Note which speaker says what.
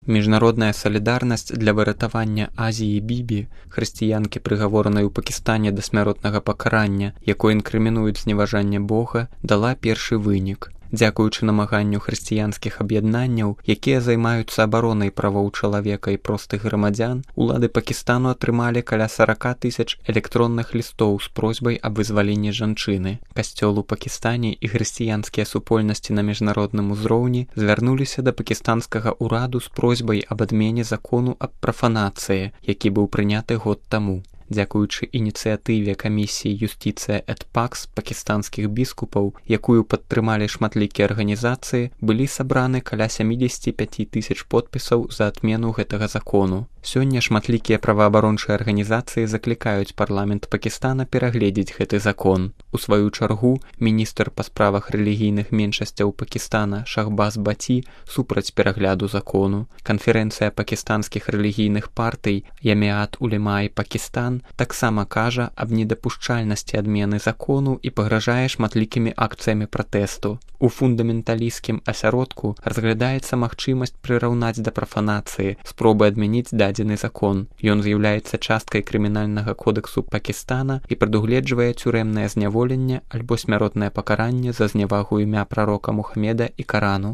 Speaker 1: Міжнародная салідарнасць для выратавання Азіі Бібі, хрысціянкі, прыгаворанай у Пакістане да смяротнага пакарання, якой інкрымінуюць зневажанне Бога, дала першы вынік. Дзякуючы намаганню хрысціянскіх аб'яднанняў, якія займаюцца абаронай правоў чалавека і простых грамадзян, улады Пакістану атрымалі каля 40 000 электронных лістоў з просьбай аб вызваленні жанчыны. Касцёл у Пакістане і хрысціянскія супольнасці на міжнародным узроўні звярнуліся да пакістанскага ўраду з просьбай аб адмене закону аб прафанацыі, які быў прыняты год таму. Дзякуючы ініцыятыве камісіі «Юстицыя эт Пакс» пакістанскіх біскупаў, якую падтрымалі шматлікія арганізацыі, былі сабраны каля 75 000 подпісаў за адмену гэтага закону. Сёння шматлікія праваабарончыя арганізацыі заклікаюць парламент Пакістана перагледзець гэты закон. У сваю чаргу, міністр па справах рэлігійных меншасцяў Пакістана Шахбаз Баті супраць перагляду закону. Канферэнцыя пакістанскіх рэлігійных партый «Яміат Улема і Пакістан» таксама кажа аб недапушчальнасці адмены закону і пагражае шматлікімі акцыямі пратэсту. У фундаменталісцкім асяродку разглядаецца магчымасць прыраўнаць да прафанацыі спробы адмяніць дадзены закон. Ён з'яўляецца часткай крымінальнага кодэксу Пакістана і прадугледжвае цюрэмнае зняволенне альбо смяротнае пакаранне за зневагу імя прарока Мухамеда і Карану.